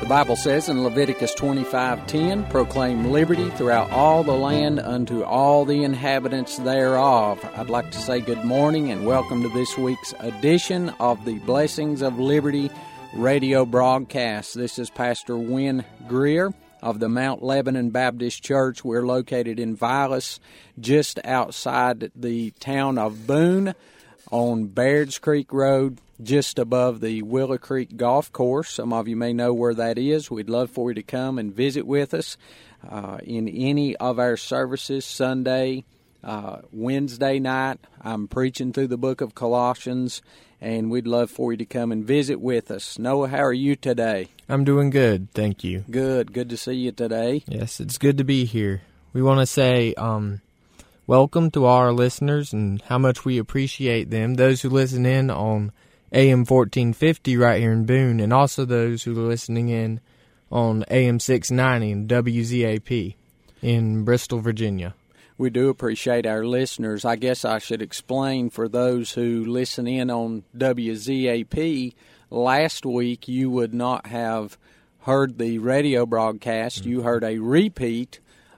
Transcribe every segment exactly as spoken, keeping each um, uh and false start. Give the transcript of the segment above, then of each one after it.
Bible says in Leviticus twenty-five ten, proclaim liberty throughout all the land unto all the inhabitants thereof. I'd like to say good morning and welcome to this week's edition of the Blessings of Liberty radio broadcast. This is Pastor Wynn Greer of the Mount Lebanon Baptist Church. We're located in Vilas, just outside the town of Boone on Baird's Creek Road, just above the Willow Creek Golf Course. Some of you may know where that is. We'd love for you to come and visit with us uh, in any of our services. Sunday, uh, Wednesday night, I'm preaching through the book of Colossians, and we'd love for you to come and visit with us. Noah, how are you today? I'm doing good, thank you. Good. Good to see you today. Yes, it's good to be here. We want to say um, welcome to our listeners and how much we appreciate them, those who listen in on A M fourteen fifty right here in Boone, and also those who are listening in on A M six ninety and W Z A P in Bristol, Virginia. We do appreciate our listeners. I guess I should explain for those who listen in on W Z A P, last week you would not have heard the radio broadcast. You heard a repeat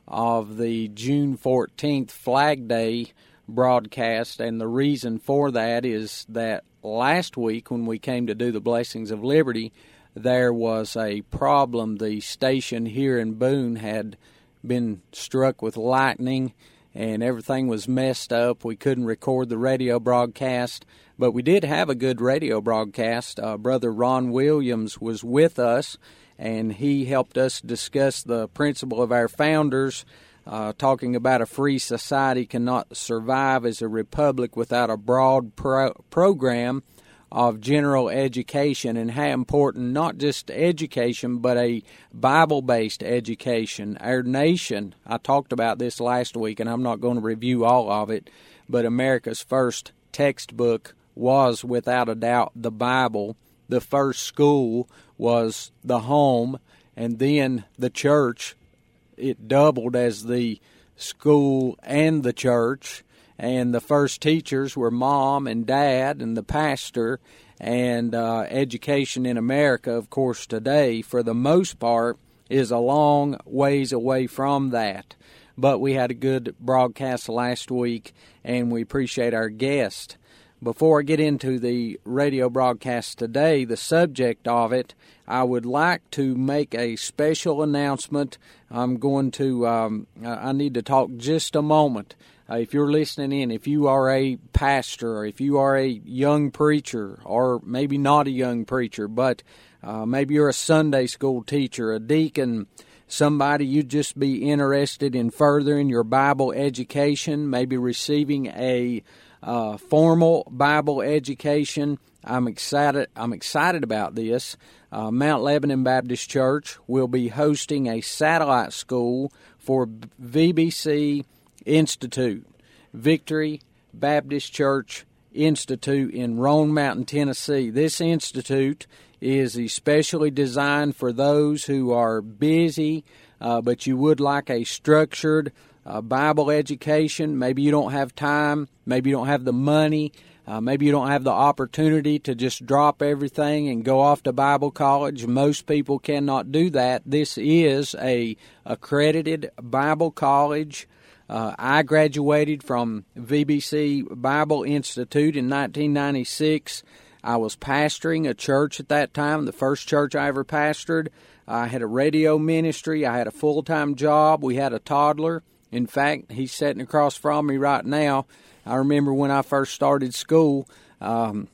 of the June fourteenth Flag Day broadcast, and the reason for that is that last week when we came to do the Blessings of Liberty, there was a problem. The station here in Boone had been struck with lightning, and everything was messed up. We couldn't record the radio broadcast, but we did have a good radio broadcast. Uh, Brother Ron Williams was with us, and he helped us discuss the principle of our founders, uh, talking about a free society cannot survive as a republic without a broad pro- program of general education, and how important not just education, but a Bible-based education. Our nation, I talked about this last week, and I'm not going to review all of it, but America's first textbook was, without a doubt, the Bible. The first school was the home, and then the church. It doubled as the school and the church. And the first teachers were mom and dad and the pastor, and uh, education in America, of course, today, for the most part, is a long ways away from that. But we had a good broadcast last week, and we appreciate our guest. Before I get into the radio broadcast today, the subject of it, I would like to make a special announcement. I'm going to, um, I need to talk just a moment. Uh, if you're listening in, if you are a pastor, or if you are a young preacher, or maybe not a young preacher, but uh, maybe you're a Sunday school teacher, a deacon, somebody you'd just be interested in furthering your Bible education, maybe receiving a uh, formal Bible education, I'm excited. I'm excited about this. Uh, Mount Lebanon Baptist Church will be hosting a satellite school for V B C Institute, Victory Baptist Church Institute in Roan Mountain, Tennessee. This institute is especially designed for those who are busy, uh, but you would like a structured uh, Bible education. Maybe you don't have time. Maybe you don't have the money. Uh, maybe you don't have the opportunity to just drop everything and go off to Bible college. Most people cannot do that. This is a accredited Bible college. Uh, I graduated from V B C Bible Institute in nineteen ninety-six. I was pastoring a church at that time, the first church I ever pastored. I had a radio ministry. I had a full-time job. We had a toddler. In fact, he's sitting across from me right now. I remember when I first started school, um,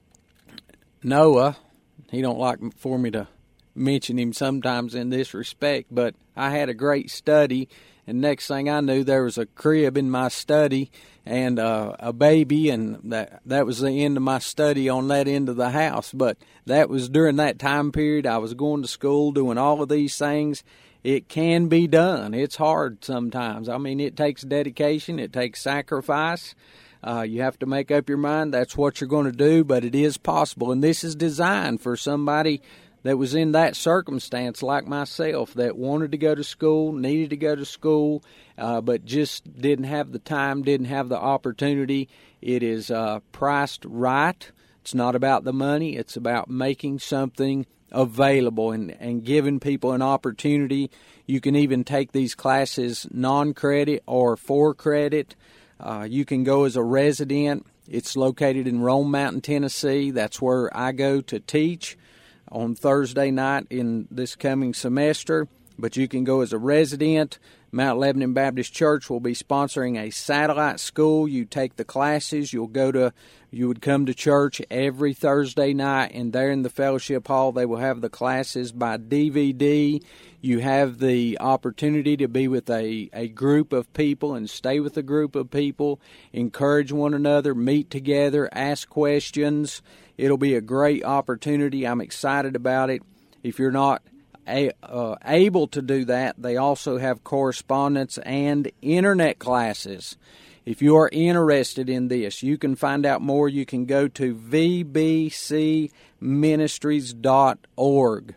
Noah, he don't like for me to mention him sometimes in this respect, but I had a great study, and next thing I knew, there was a crib in my study and uh, a baby, and that that was the end of my study on that end of the house. But that was during that time period. I was going to school, doing all of these things. It can be done. It's hard sometimes. I mean, it takes dedication. It takes sacrifice. Uh, you have to make up your mind that's what you're going to do, but it is possible. And this is designed for somebody that was in that circumstance like myself, that wanted to go to school, needed to go to school, uh, but just didn't have the time, didn't have the opportunity. It is uh, priced right. It's not about the money. It's about making something available and, and giving people an opportunity. You can even take these classes non-credit or for credit. Uh, you can go as a resident. It's located in Rome Mountain, Tennessee. That's where I go to teach on Thursday night in this coming semester. But you can go as a resident. Mount Lebanon Baptist Church will be sponsoring a satellite school. You take the classes. You'll go to, you would come to church every Thursday night, and there in the fellowship hall they will have the classes by D V D. You have the opportunity to be with a, a group of people and stay with a group of people, encourage one another, meet together, ask questions. It'll be a great opportunity. I'm excited about it. If you're not A, uh, able to do that, they also have correspondence and internet classes. If you are interested in this, you can find out more. You can go to v b c ministries dot org.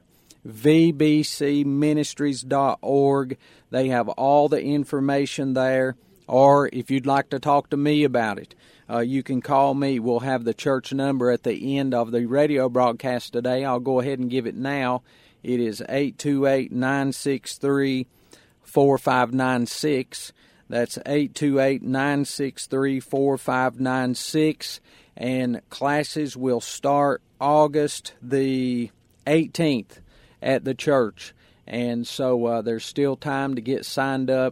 v b c ministries dot org. They have all the information there. Or if you'd like to talk to me about it, uh, you can call me. We'll have the church number at the end of the radio broadcast today. I'll go ahead and give it now. It is eight two eight, nine six three, four five nine six. That's eight two eight, nine six three, four five nine six. And classes will start August the eighteenth at the church. And so uh, there's still time to get signed up.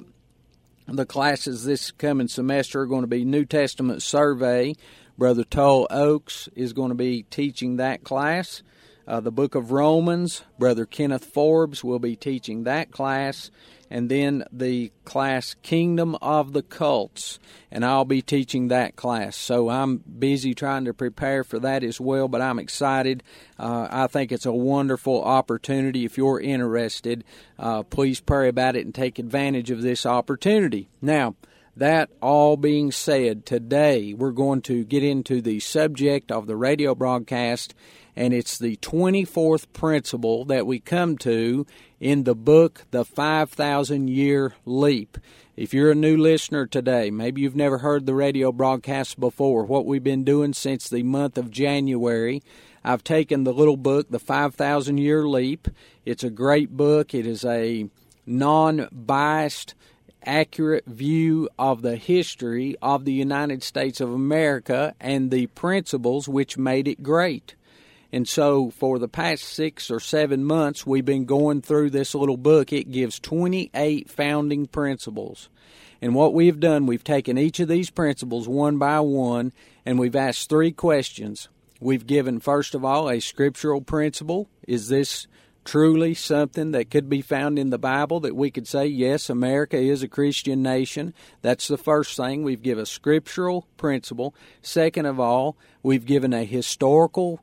The classes this coming semester are going to be New Testament Survey. Brother Tull Oaks is going to be teaching that class. Uh, the book of Romans, Brother Kenneth Forbes will be teaching that class. And then the class Kingdom of the Cults, and I'll be teaching that class. So I'm busy trying to prepare for that as well, but I'm excited. Uh, I think it's a wonderful opportunity. If you're interested, uh, please pray about it and take advantage of this opportunity. Now, that all being said, today we're going to get into the subject of the radio broadcast, and it's the twenty-fourth principle that we come to in the book, The five thousand Year Leap. If you're a new listener today, maybe you've never heard the radio broadcast before, what we've been doing since the month of January, I've taken the little book, The five thousand Year Leap. It's a great book. It is a non-biased, accurate view of the history of the United States of America and the principles which made it great. And so for the past six or seven months, we've been going through this little book. It gives twenty-eight founding principles. And what we've done, we've taken each of these principles one by one, and we've asked three questions. We've given, first of all, a scriptural principle. Is this truly something that could be found in the Bible that we could say, yes, America is a Christian nation? That's the first thing. We've given a scriptural principle. Second of all, we've given a historical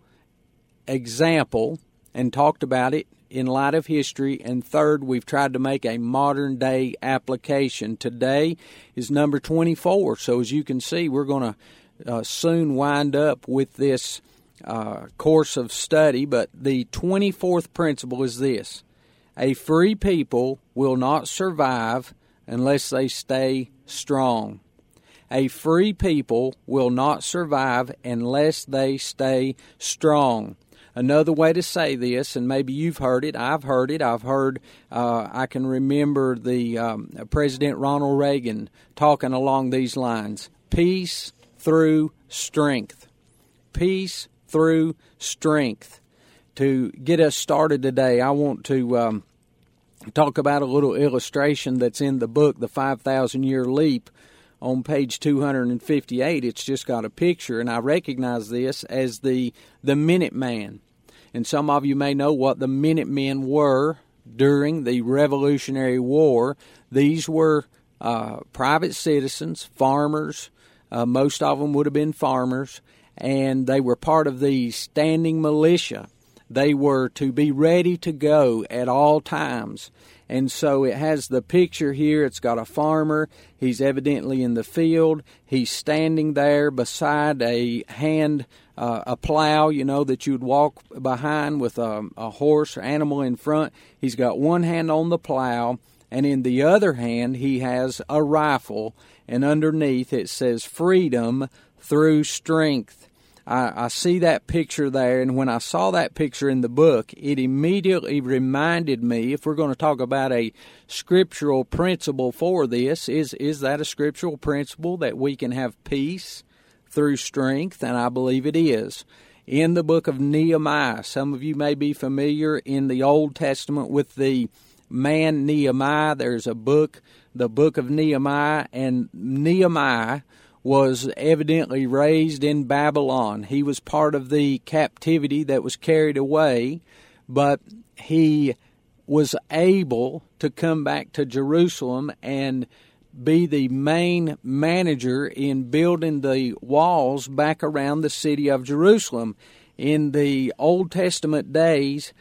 example and talked about it in light of history. And third, we've tried to make a modern day application. Today is number twenty-four. So as you can see, we're going to uh, soon wind up with this uh, course of study. But the twenty-fourth principle is this: a free people will not survive unless they stay strong. A free people will not survive unless they stay strong. Another way to say this, and maybe you've heard it, I've heard it, I've heard, uh, I can remember the um, President Ronald Reagan talking along these lines: peace through strength. Peace through strength. To get us started today, I want to um, talk about a little illustration that's in the book, The five thousand Year Leap. On page two hundred fifty-eight, it's just got a picture, and I recognize this as the the Minuteman. And some of you may know what the Minutemen were during the Revolutionary War. These were uh, private citizens, farmers. Uh, most of them would have been farmers, and they were part of the standing militia. They were to be ready to go at all times. And so it has the picture here. It's got a farmer. He's evidently in the field. He's standing there beside a hand, uh, a plow, you know, that you'd walk behind with a, a horse or animal in front. He's got one hand on the plow, and in the other hand he has a rifle. And underneath it says, freedom through strength. I, I see that picture there, and when I saw that picture in the book, it immediately reminded me, if we're going to talk about a scriptural principle for this, is, is that a scriptural principle that we can have peace through strength? And I believe it is. In the book of Nehemiah, some of you may be familiar in the Old Testament with the man Nehemiah. There's a book, the book of Nehemiah, and Nehemiah was evidently raised in Babylon. He was part of the captivity that was carried away, but he was able to come back to Jerusalem and be the main manager in building the walls back around the city of Jerusalem. In the Old Testament days,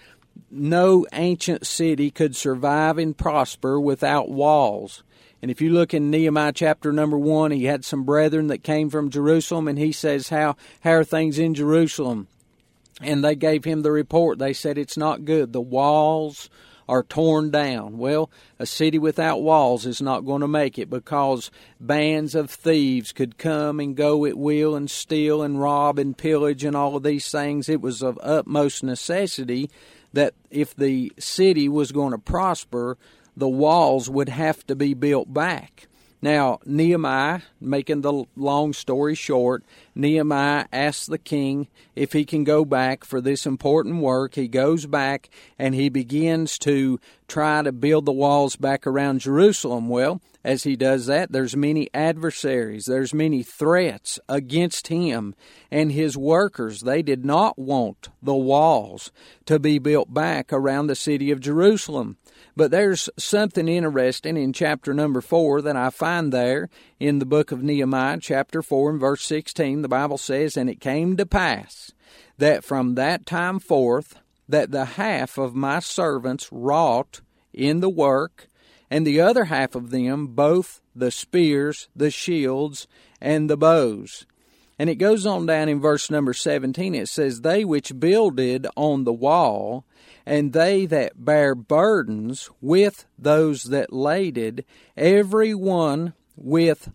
no ancient city could survive and prosper without walls. And if you look in Nehemiah chapter number one, he had some brethren that came from Jerusalem, and he says, how, how are things in Jerusalem? And they gave him the report. They said, it's not good. The walls are torn down. Well, a city without walls is not going to make it, because bands of thieves could come and go at will and steal and rob and pillage and all of these things. It was of utmost necessity that if the city was going to prosper, the walls would have to be built back. Now, Nehemiah, making the long story short, Nehemiah asks the king if he can go back for this important work. He goes back and he begins to try to build the walls back around Jerusalem. Well, as he does that, there's many adversaries, there's many threats against him and his workers. They did not want the walls to be built back around the city of Jerusalem. But there's something interesting in chapter number four that I find there in the book of Nehemiah, chapter four and verse sixteen. The Bible says, and it came to pass that from that time forth that the half of my servants wrought in the work, and the other half of them both the spears, the shields, and the bows. And it goes on down in verse number seventeen. It says, they which builded on the wall, and they that bear burdens with those that laded, every one with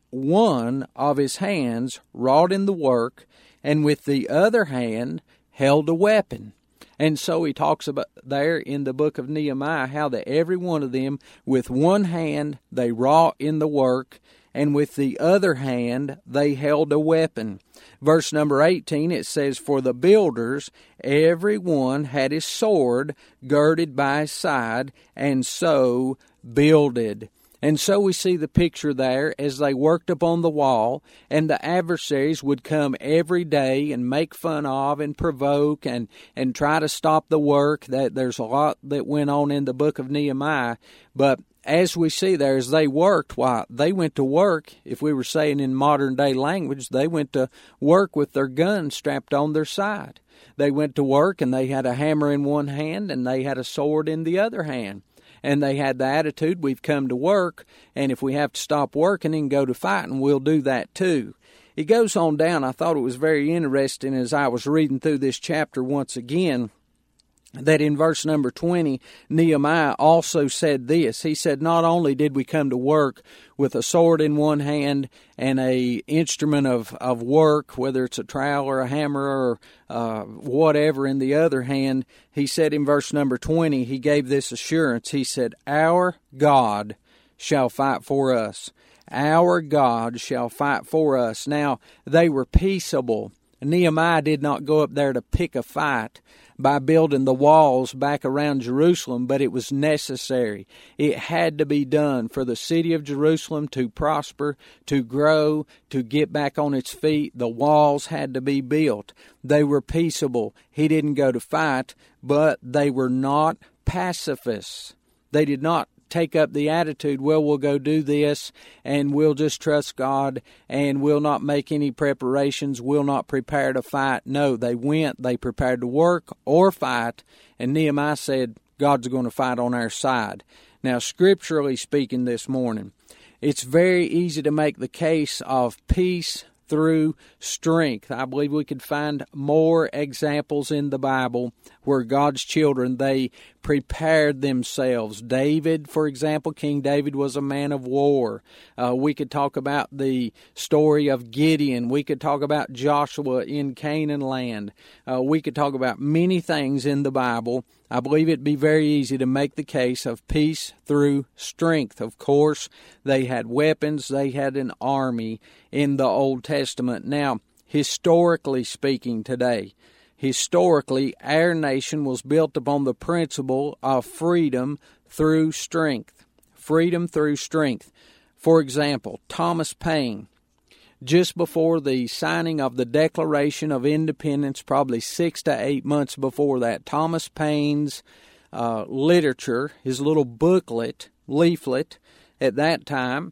one of his hands wrought in the work, and with the other hand held a weapon. And so he talks about there in the book of Nehemiah how that every one of them with one hand they wrought in the work, and with the other hand they held a weapon. Verse number eighteen, it says, for the builders, every one had his sword girded by his side, and so builded. And so we see the picture there as they worked upon the wall, and the adversaries would come every day and make fun of and provoke and, and try to stop the work. That there's a lot that went on in the book of Nehemiah, but as we see there, as they worked, why, they went to work, if we were saying in modern day language, they went to work with their guns strapped on their side. They went to work and they had a hammer in one hand and they had a sword in the other hand. And they had the attitude, we've come to work, and if we have to stop working and go to fighting, we'll do that too. It goes on down. I thought it was very interesting as I was reading through this chapter once again, that in verse number twenty, Nehemiah also said this. He said, not only did we come to work with a sword in one hand and a instrument of, of work, whether it's a trowel or a hammer or uh, whatever in the other hand, he said in verse number twenty, he gave this assurance. He said, our God shall fight for us. Our God shall fight for us. Now, they were peaceable. Nehemiah did not go up there to pick a fight by building the walls back around Jerusalem, but it was necessary. It had to be done for the city of Jerusalem to prosper, to grow, to get back on its feet. The walls had to be built. They were peaceable. He didn't go to fight, but they were not pacifists. They did not take up the attitude, well, we'll go do this, and we'll just trust God, and we'll not make any preparations, we'll not prepare to fight. No, they went, they prepared to work or fight, and Nehemiah said, God's going to fight on our side. Now, scripturally speaking this morning, it's very easy to make the case of peace through strength. I believe we could find more examples in the Bible where God's children, they prepared themselves. David, for example, King David was a man of war. Uh, we could talk about the story of Gideon. We could talk about Joshua in Canaan land. Uh, we could talk about many things in the Bible. I believe it'd be very easy to make the case of peace through strength. Of course, they had weapons. They had an army in the Old Testament. Now, historically speaking today, historically, our nation was built upon the principle of freedom through strength. Freedom through strength. For example, Thomas Paine, just before the signing of the Declaration of Independence, probably six to eight months before that, Thomas Paine's uh, literature, his little booklet, leaflet, at that time,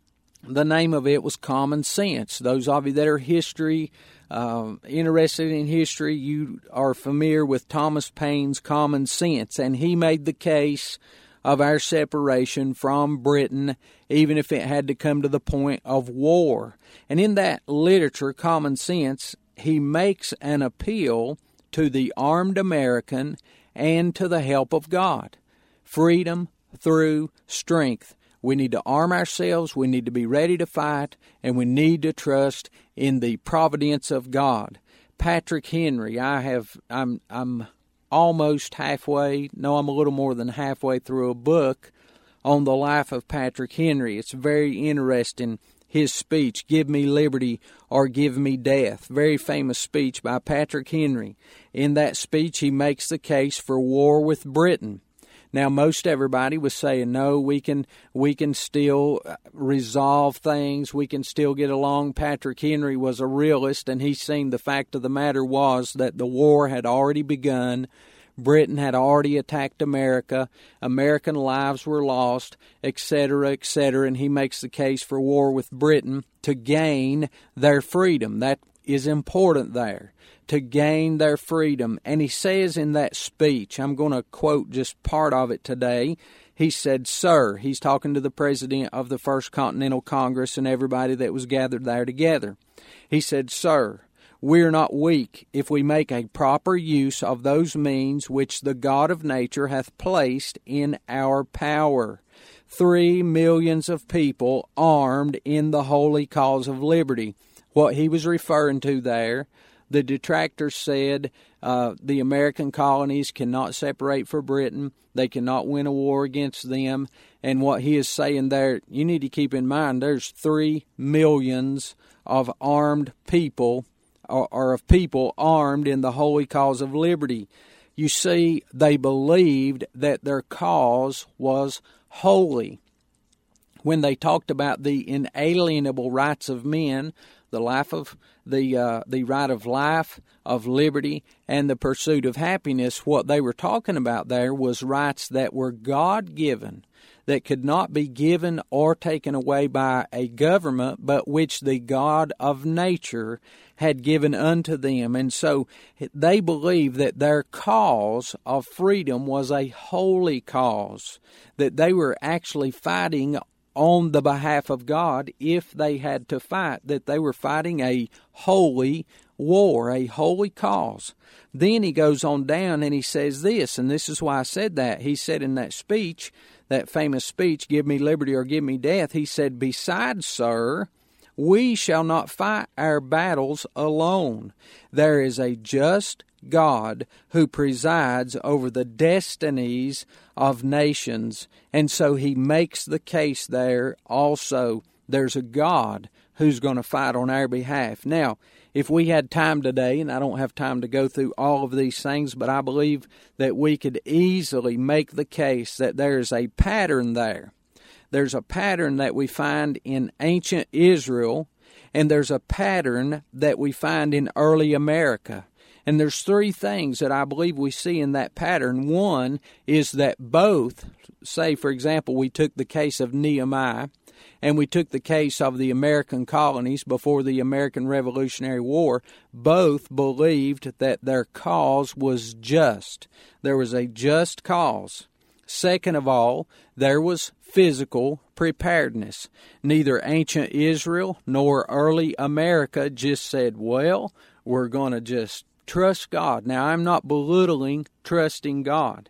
the name of it was Common Sense. Those of you that are history, uh, interested in history, you are familiar with Thomas Paine's Common Sense, and he made the case of our separation from Britain, even if it had to come to the point of war. And in that literature, Common Sense, he makes an appeal to the armed American and to the help of God. Freedom through strength. We need to arm ourselves, we need to be ready to fight, and we need to trust in the providence of God. Patrick Henry, I have, I'm, I'm almost halfway, no, I'm a little more than halfway through a book on the life of Patrick Henry. It's very interesting, his speech, "Give me liberty or give me death." Very famous speech by Patrick Henry. In that speech, he makes the case for war with Britain. Now, most everybody was saying, no, we can we can still resolve things. We can still get along. Patrick Henry was a realist, and he seen the fact of the matter was that the war had already begun. Britain had already attacked America. American lives were lost, et cetera, et cetera. And he makes the case for war with Britain to gain their freedom. That is important there, to gain their freedom. And he says in that speech, I'm going to quote just part of it today, he said, "Sir," he's talking to the president of the First Continental Congress and everybody that was gathered there together. He said, "Sir, we are not weak if we make a proper use of those means which the God of nature hath placed in our power. Three millions of people armed in the holy cause of liberty." What he was referring to there, the detractors said uh, the American colonies cannot separate from Britain. They cannot win a war against them. And what he is saying there, you need to keep in mind, there's three millions of armed people, or, or of people armed in the holy cause of liberty. You see, they believed that their cause was holy. When they talked about the inalienable rights of men, the life of the uh, the right of life, of liberty, and the pursuit of happiness, what they were talking about there was rights that were God-given, that could not be given or taken away by a government, but which the God of nature had given unto them. And so they believed that their cause of freedom was a holy cause, that they were actually fighting on the behalf of God if they had to fight, that they were fighting a holy war, a holy cause. Then he goes on down and he says this, and this is why I said that. He said in that speech, that famous speech, "Give me liberty or give me death," he said, "Besides, sir, we shall not fight our battles alone. There is a just God who presides over the destinies of nations." And so he makes the case there also. There's a God who's going to fight on our behalf. Now, if we had time today, and I don't have time to go through all of these things, but I believe that we could easily make the case that there is a pattern there. There's a pattern that we find in ancient Israel, and there's a pattern that we find in early America. And there's three things that I believe we see in that pattern. One is that both, say, for example, we took the case of Nehemiah, and we took the case of the American colonies before the American Revolutionary War. Both believed that their cause was just. There was a just cause. Second of all, there was physical preparedness. Neither ancient Israel nor early America just said, well, we're going to just trust God. Now, I'm not belittling trusting God,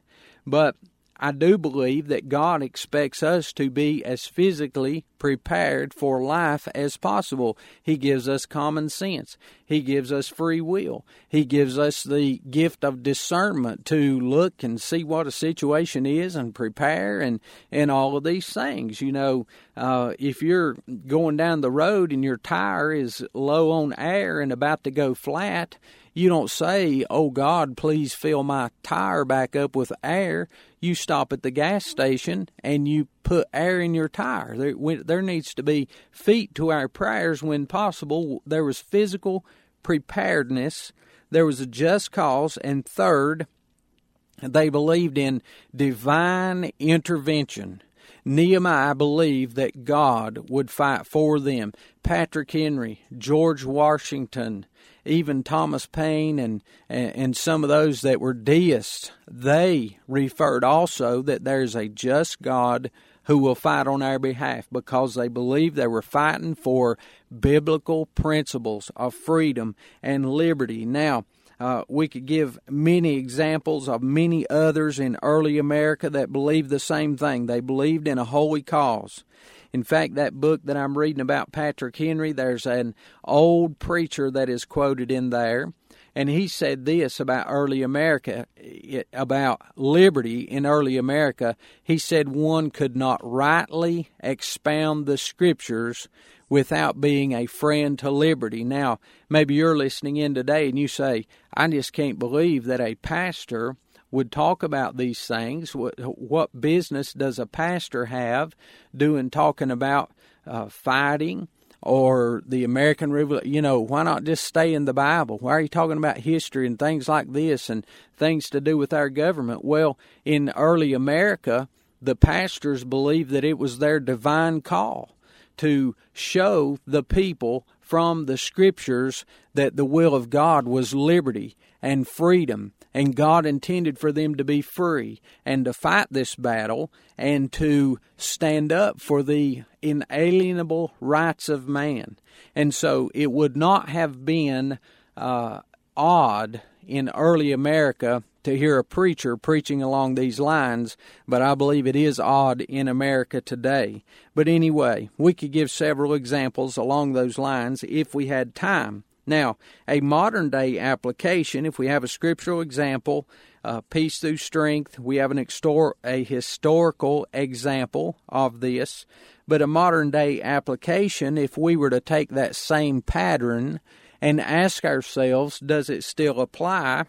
But I do believe that God expects us to be as physically prepared for life as possible. He gives us common sense. He gives us free will. He gives us the gift of discernment to look and see what a situation is and prepare and, and all of these things. You know, uh, if you're going down the road and your tire is low on air and about to go flat, you don't say, "Oh God, please fill my tire back up with air." You stop at the gas station and you put air in your tire. There, there needs to be feet to our prayers when possible. There was physical preparedness. There was a just cause. And third, they believed in divine intervention. Nehemiah believed that God would fight for them. Patrick Henry, George Washington, even Thomas Paine and, and some of those that were deists, they referred also that there's a just God who will fight on our behalf, because they believed they were fighting for biblical principles of freedom and liberty. Now, Uh, we could give many examples of many others in early America that believed the same thing. They believed in a holy cause. In fact, that book that I'm reading about Patrick Henry, there's an old preacher that is quoted in there, and he said this about early America, about liberty in early America. He said one could not rightly expound the Scriptures without being a friend to liberty. Now, maybe you're listening in today and you say, "I just can't believe that a pastor would talk about these things. What, what business does a pastor have doing talking about uh, fighting or the American Revolution? You know, why not just stay in the Bible? Why are you talking about history and things like this and things to do with our government?" Well, in early America, the pastors believed that it was their divine call to show the people from the Scriptures that the will of God was liberty and freedom, and God intended for them to be free and to fight this battle and to stand up for the inalienable rights of man. And so it would not have been uh, odd in early America to hear a preacher preaching along these lines, but I believe it is odd in America today. But anyway, we could give several examples along those lines if we had time. Now, a modern-day application, if we have a scriptural example, uh, peace through strength, we have an extor- a historical example of this, but a modern-day application, if we were to take that same pattern and ask ourselves, does it still apply?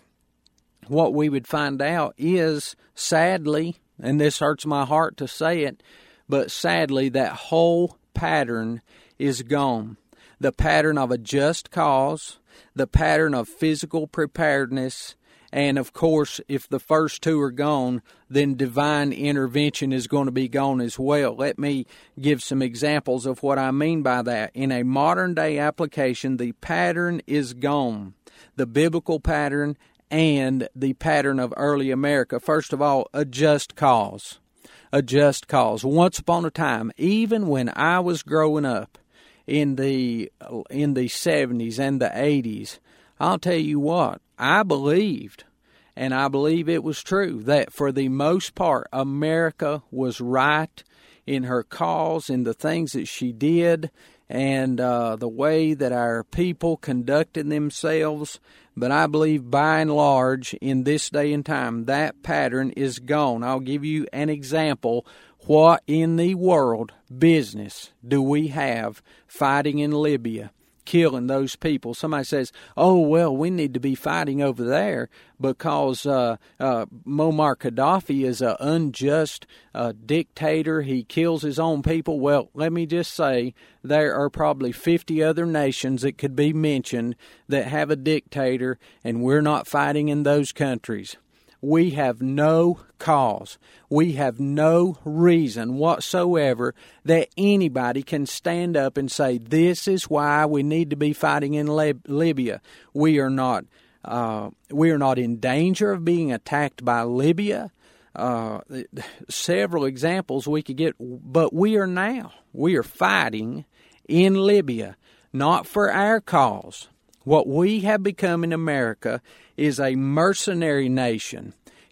What we would find out is, sadly, and this hurts my heart to say it, but sadly, that whole pattern is gone. The pattern of a just cause, the pattern of physical preparedness, and of course, if the first two are gone, then divine intervention is going to be gone as well. Let me give some examples of what I mean by that. In a modern day application, the pattern is gone. The biblical pattern and the pattern of early America. First of all, a just cause. A just cause. Once upon a time, even when I was growing up in the in the seventies and the eighties, I'll tell you what, I believed, and I believe it was true, that for the most part, America was right in her cause, in the things that she did, and uh, the way that our people conducted themselves. But I believe by and large, in this day and time, that pattern is gone. I'll give you an example. What in the world business do we have fighting in Libya, killing those people? Somebody says, "Oh, well, we need to be fighting over there because uh, uh, Muammar Gaddafi is an unjust uh, dictator. He kills his own people." Well, let me just say there are probably fifty other nations that could be mentioned that have a dictator, and we're not fighting in those countries. We have no cause. We have no reason whatsoever that anybody can stand up and say, this is why we need to be fighting in Lib- Libya. We are not uh, we are not in danger of being attacked by Libya. Uh, several examples we could get, but we are now. We are fighting in Libya, not for our cause. What we have become in America is a mercenary nation,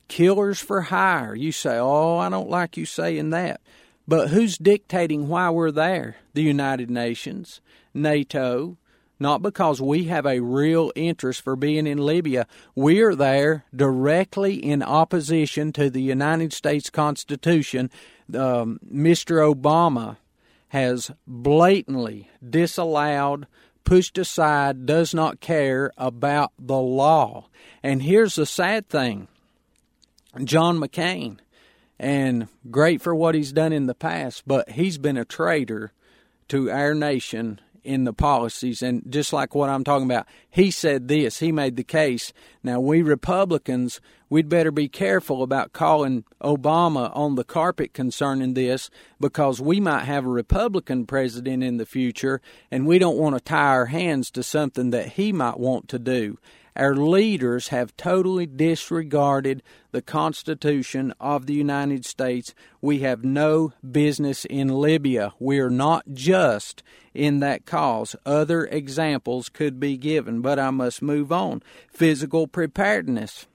killers for hire. You say, oh, I don't like you saying that. But who's dictating why we're there? The United Nations, NATO. Not because we have a real interest for being in Libya. We are there directly in opposition to the United States Constitution. Um, Mister Obama has blatantly disallowed, pushed aside, does not care about the law. And here's the sad thing. John McCain, and great for what he's done in the past, but he's been a traitor to our nation in the policies. And just like what I'm talking about, he said this, he made the case. Now, we Republicans, we'd better be careful about calling Obama on the carpet concerning this, because we might have a Republican president in the future, and we don't want to tie our hands to something that he might want to do. Our leaders have totally disregarded the Constitution of the United States. We have no business in Libya. We are not just in that cause. Other examples could be given, but I must move on. Physical preparedness.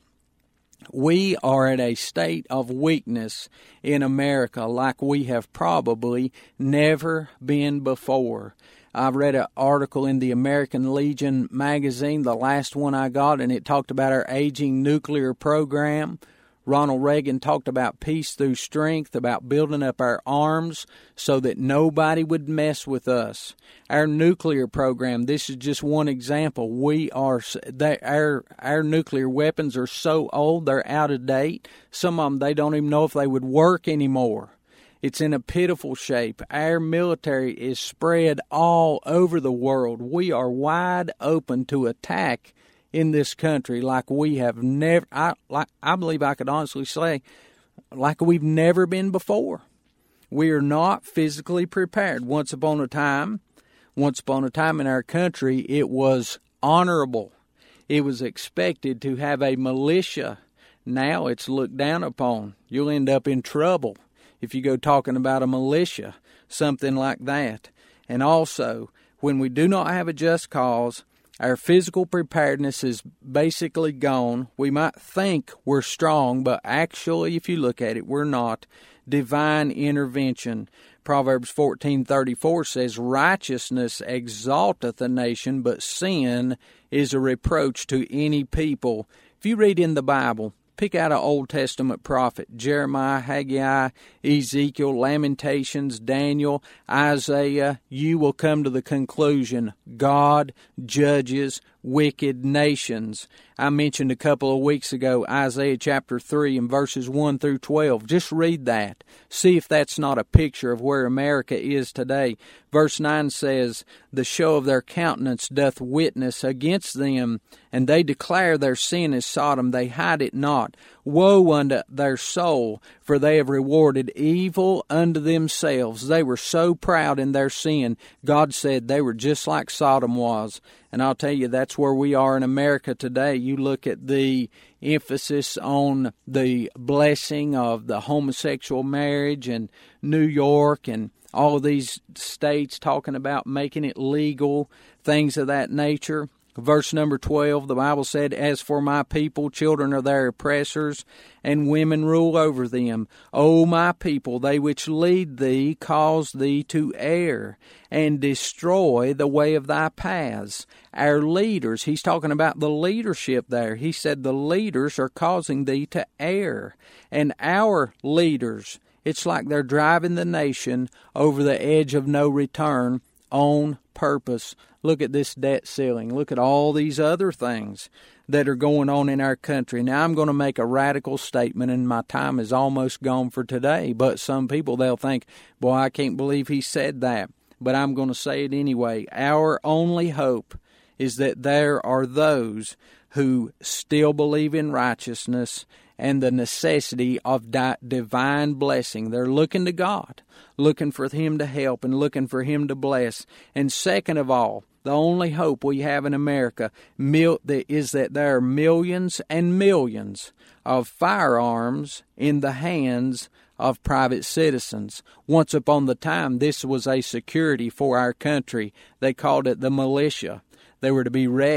We are at a state of weakness in America like we have probably never been before. I read an article in the American Legion magazine, the last one I got, and it talked about our aging nuclear program. Ronald Reagan talked about peace through strength, about building up our arms so that nobody would mess with us. Our nuclear program, this is just one example. We are they, our our nuclear weapons are so old, they're out of date. Some of them, they don't even know if they would work anymore. It's in a pitiful shape. Our military is spread all over the world. We are wide open to attack in this country like we have never, I, like, I believe I could honestly say, like we've never been before. We are not physically prepared. Once upon a time, once upon a time in our country, it was honorable. It was expected to have a militia. Now it's looked down upon. You'll end up in trouble if you go talking about a militia, something like that. And also, when we do not have a just cause, our physical preparedness is basically gone. We might think we're strong, but actually, if you look at it, we're not. Divine intervention. Proverbs fourteen thirty-four says, righteousness exalteth a nation, but sin is a reproach to any people. If you read in the Bible, pick out an Old Testament prophet, Jeremiah, Haggai, Ezekiel, Lamentations, Daniel, Isaiah, you will come to the conclusion God judges wicked nations. I mentioned a couple of weeks ago Isaiah chapter three and verses one through twelve. Just read that. See if that's not a picture of where America is today. Verse nine says, the show of their countenance doth witness against them, and they declare their sin is Sodom, they hide it not. Woe unto their soul, for they have rewarded evil unto themselves. They were so proud in their sin. God said they were just like Sodom was. And I'll tell you, that's where we are in America today. You look at the emphasis on the blessing of the homosexual marriage in New York and all of these states talking about making it legal, things of that nature. Verse number twelve, the Bible said, as for my people, children are their oppressors, and women rule over them. O my people, they which lead thee cause thee to err, and destroy the way of thy paths. Our leaders, he's talking about the leadership there. He said the leaders are causing thee to err. And our leaders, it's like they're driving the nation over the edge of no return on purpose. Look at this debt ceiling. Look at all these other things that are going on in our country. Now, I'm going to make a radical statement, and my time is almost gone for today. But some people, they'll think, boy, I can't believe he said that. But I'm going to say it anyway. Our only hope is that there are those who still believe in righteousness and the necessity of di- divine blessing. They're looking to God, looking for Him to help and looking for Him to bless. And second of all, the only hope we have in America mil- is that there are millions and millions of firearms in the hands of private citizens. Once upon the time, this was a security for our country. They called it the militia. They were to be ready.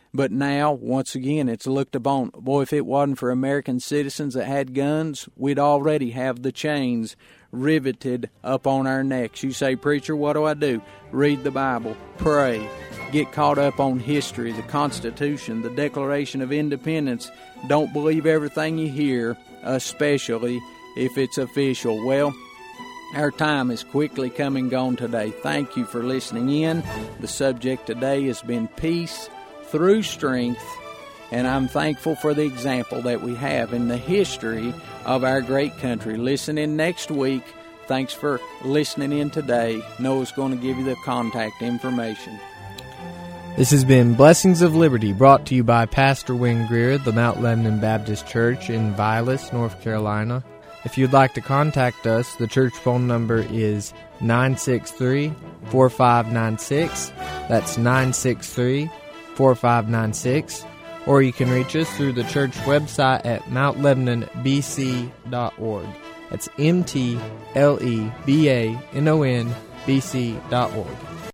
But now, once again, it's looked upon, boy, if it wasn't for American citizens that had guns, we'd already have the chains riveted up on our necks. You say, preacher, what do I do? Read the Bible, pray, get caught up on history, the Constitution, the Declaration of Independence. Don't believe everything you hear, especially if it's official. Well, our time is quickly come and gone today. Thank you for listening in. The subject today has been peace through strength, and I'm thankful for the example that we have in the history of our great country. Listen in next week. Thanks for listening in today. Noah's going to give you the contact information. This has been Blessings of Liberty, brought to you by Pastor Wayne Greer, the Mount Lebanon Baptist Church in Vilas, North Carolina. If you'd like to contact us, the church phone number is nine six three, four five nine six. That's nine six three, four five nine six. Or you can reach us through the church website at mount lebanon b c dot org. That's M T L E B A N O N B C dot org.